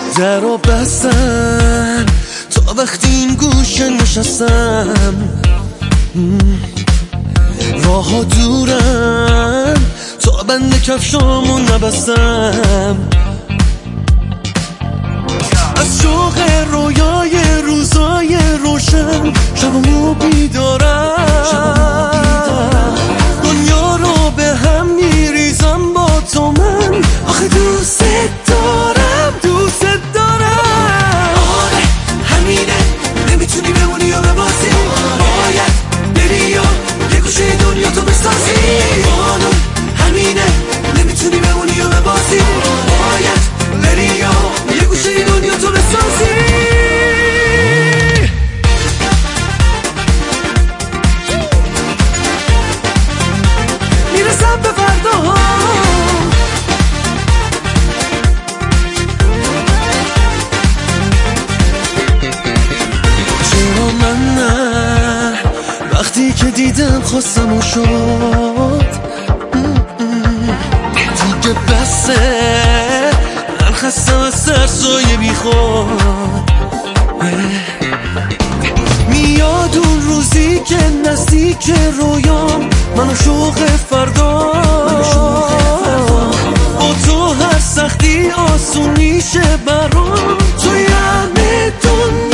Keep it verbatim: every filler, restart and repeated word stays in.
در رو بستم تا وقتی این گوشه نشستم، راه ها دورن تا بند کفشامو نبستم، از شوق رویای روزای روشن شبمو بیدارم، دنیا رو به هم میریزم با تو من، آخه دوست دارم دوست دارم. آره همینه، نمیتونی بمونی یا ببازی، باید بری یا یه گوشه دنیا تو بسازی. قانون همینه، نمیتونی بمونی یا ببازی، باید بری یا یه گوشه دنیا تو بسازی. میرسم به فردا، چرا من نه، وقتی که دیدم خواستم و شد دیگه بسه، من خستم از سرسایه بی خود. میاد اون روزی که نزدیک رویام، منو شوق فردا، با تو هر سختی آسون میشه برام، توی همه دنیا